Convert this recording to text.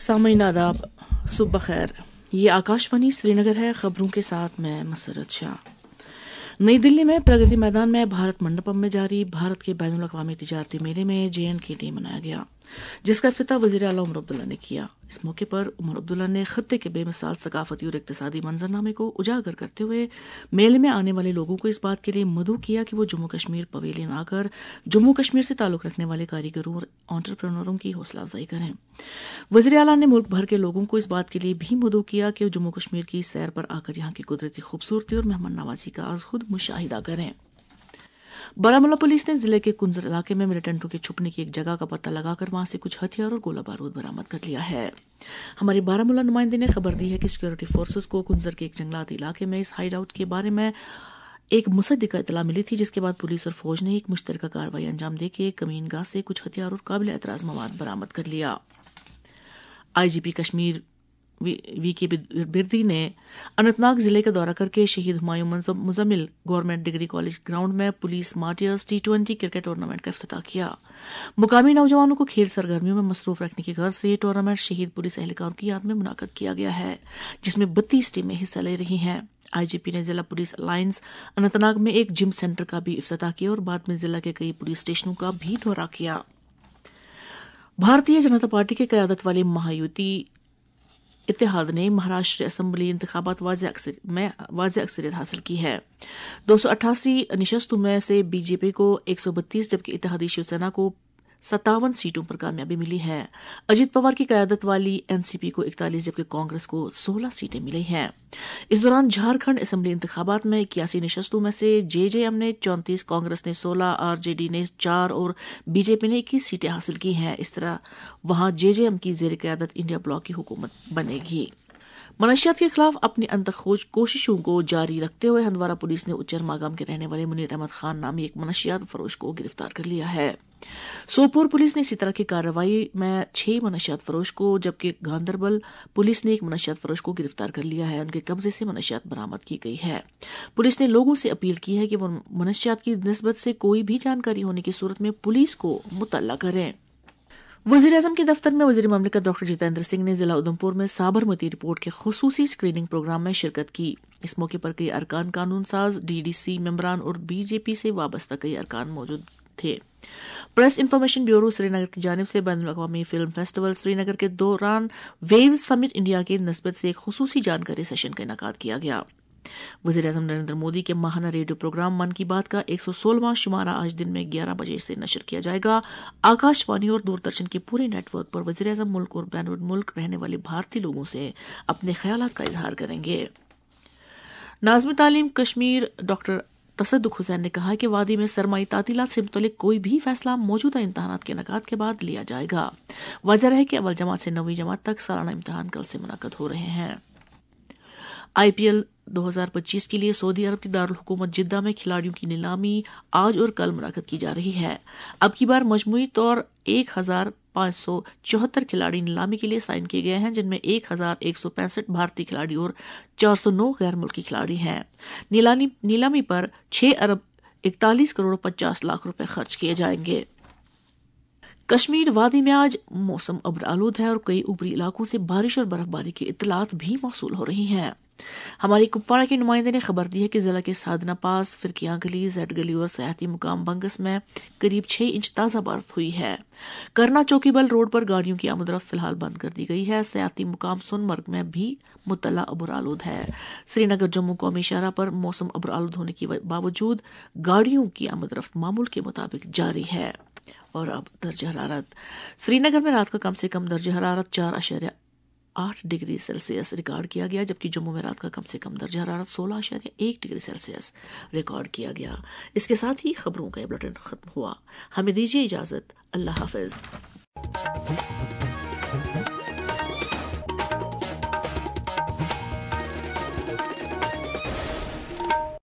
سامعین آداب، صبح بخیر۔ یہ آکاشوانی سری نگر ہے، خبروں کے ساتھ میں مسرت شاہ۔ نئی دلی میں پرگتی میدان میں بھارت منڈپم میں جاری بھارت کے بین الاقوامی تجارتی میلے میں JNK منایا گیا، جس کا افتتاح وزیر اعلیٰ عمر عبداللہ نے کیا۔ اس موقع پر عمر عبداللہ نے خطے کے بے مثال ثقافتی اور اقتصادی منظرنامے کو اجاگر کرتے ہوئے میلے میں آنے والے لوگوں کو اس بات کے لیے مدعو کیا کہ وہ جموں کشمیر پویلین آ کر جموں کشمیر سے تعلق رکھنے والے کاریگروں اور انٹرپرینوروں کی حوصلہ افزائی کریں۔ وزیر اعلیٰ نے ملک بھر کے لوگوں کو اس بات کے لیے بھی مدعو کیا کہ وہ جموں کشمیر کی سیر پر آ کر یہاں کی قدرتی خوبصورتی اور مہمان نوازی کا از خود مشاہدہ کریں۔ بارامولہ پولیس نے ضلع کے کنزر علاقے میں ملیٹنٹوں کے چھپنے کی ایک جگہ کا پتہ لگا کر وہاں سے کچھ ہتھیار اور گولہ بارود برآمد کر لیا ہے۔ ہماری بارامولہ نمائندے نے خبر دی ہے کہ سیکورٹی فورسز کو کنزر کے ایک جنگلاتی علاقے میں اس ہائیڈ آؤٹ کے بارے میں ایک مصدقہ اطلاع ملی تھی، جس کے بعد پولیس اور فوج نے ایک مشترکہ کارروائی انجام دے کے کمین گاہ سے کچھ ہتھیار اور قابل اعتراض مواد برآمد کر لیا۔ IGP کشمیر VK بردی نے اننت ناگ ضلع کا دورہ کر کے Shaheed Humayun Muzammil government degree college ground میں police martyrs T20 cricket tournament کا افتتاح کیا۔ مقامی نوجوانوں کو کھیل سرگرمیوں میں مصروف رکھنے کی غرض سے یہ ٹورنامنٹ شہید پولیس اہلکاروں کی یاد میں منعقد کیا گیا ہے، جس میں 32 ٹیمیں حصہ لے رہی ہیں۔ IGP نے ضلع پولیس الائنس اننت ناگ میں ایک جم سینٹر کا بھی افتتاح کیا اور بعد میں ضلع کے کئی پولیس اسٹیشنوں کا بھی دورہ کیا۔ بھارتیہ جنتا پارٹی کے قیادت والے مہایوتی اتحاد نے مہاراشٹر اسمبلی انتخابات واضح اکثریت حاصل کی ہے۔ 288 نشستوں میں سے BJP کو 132 جبکہ اتحادی شیو سینا کو 57 سیٹوں پر کامیابی ملی ہے۔ اجیت پوار کی قیادت والی NCP کو 41 جبکہ کانگریس کو 16 سیٹیں ملی ہیں۔ اس دوران جھارکھنڈ اسمبلی انتخابات میں 81 نشستوں میں سے JJM نے 34، کانگریس نے 16، RJD نے 4 اور BJP نے 21 سیٹیں حاصل کی ہیں۔ اس طرح وہاں JJM کی زیر قیادت انڈیا بلاک کی حکومت بنے گی۔ منشیات کے خلاف اپنی انتخاب کوششوں کو جاری رکھتے ہوئے ہندوارہ پولیس نے اچر ماگام کے رہنے والے منیر احمد خان نامی ایک منشیات فروش کو گرفتار کر لیا ہے۔ سوپور پولیس نے اسی طرح کی کارروائی میں 6 منشیات فروش کو جبکہ گاندربل پولیس نے ایک منشیات فروش کو گرفتار کر لیا ہے۔ ان کے قبضے سے منشیات برآمد کی گئی ہے۔ پولیس نے لوگوں سے اپیل کی ہے کہ وہ منشیات کی نسبت سے کوئی بھی جانکاری ہونے کی صورت میں پولیس کو مطلع کریں۔ وزیر اعظم کے دفتر میں وزیر مملکت ڈاکٹر جتیندر سنگھ نے ضلع ادھمپور میں سابرمتی رپورٹ کے خصوصی اسکریننگ پروگرام میں شرکت کی۔ اس موقع پر کئی ارکان قانون ساز، DDC ممبران اور BJP سے وابستہ کئی ارکان موجود تھے۔ Press information bureau Srinagar کی جانب سے بین الاقوامی فلم فیسٹیول سری نگر کے دوران ویوز سمٹ انڈیا کے نسبت سے ایک خصوصی جانکاری سیشن کا انعقاد کیا گیا۔ وزیر اعظم نریندر مودی کے ماہانہ ریڈیو پروگرام من کی بات کا 116واں شمارہ آج دن میں 11 بجے سے نشر کیا جائے گا۔ آکاشوانی اور دوردرشن کے پورے نیٹ ورک پر وزیر اعظم ملک اور بین الملک رہنے والے بھارتی لوگوں سے اپنے خیالات کا اظہار کریں گے۔ ناظم تعلیم کشمیر ڈاکٹر تصدق حسین نے کہا کہ وادی میں سرمائی تعطیلات سے متعلق کوئی بھی فیصلہ موجودہ امتحانات کے انعقاد کے بعد لیا جائے گا۔ واضح ہے کہ اول جماعت سے 9ویں جماعت تک سالانہ امتحان کل سے منعقد ہو رہے ہیں۔ IPL 2025 کے لیے سعودی عرب کی دارالحکومت جدہ میں کھلاڑیوں کی نیلامی آج اور کل منعقد کی جا رہی ہے۔ اب کی بار مجموعی طور 1574 کھلاڑی نیلامی کے لیے سائن کیے گئے ہیں، جن میں 1165 بھارتی کھلاڑی اور 409 غیر ملکی کھلاڑی ہیں۔ نیلامی پر 6 ارب 41 کروڑ 50 لاکھ روپے خرچ کیے جائیں گے۔ کشمیر وادی میں آج موسم ابر آلود ہے اور کئی اوپری علاقوں سے بارش اور برف باری کی اطلاعات بھی موصول ہو رہی ہیں۔ ہماری کپواڑہ کے نمائندے نے خبر دی ہے کہ ضلع کے سادنا پاس، فرقیاں گلی، زیڈ گلی اور سیاحتی مقام بنگس میں قریب 6 انچ تازہ برف ہوئی ہے۔ کرنا چوکی بل روڈ پر گاڑیوں کی آمد رفت فی الحال بند کر دی گئی ہے۔ سیاحتی مقام سونمرگ میں بھی مطلع ابر آلود ہے۔ سری نگر جموں قومی شاہراہ پر موسم ابر آلود ہونے کے باوجود گاڑیوں کی آمد رفت معمول کے مطابق جاری ہے۔ اور اب درجہ حرارت۔ سری نگر میں رات کا کم سے کم درجہ حرارت 4.8 ڈگری سیلسیس ریکارڈ کیا گیا، جبکہ جموں میں رات کا کم سے کم درجہ حرارت 16.1 ڈگری سیلسیس ریکارڈ کیا گیا۔ اس کے ساتھ ہی خبروں کا یہ بلیٹن ختم ہوا۔ ہمیں دیجیے اجازت۔ اللہ حافظ۔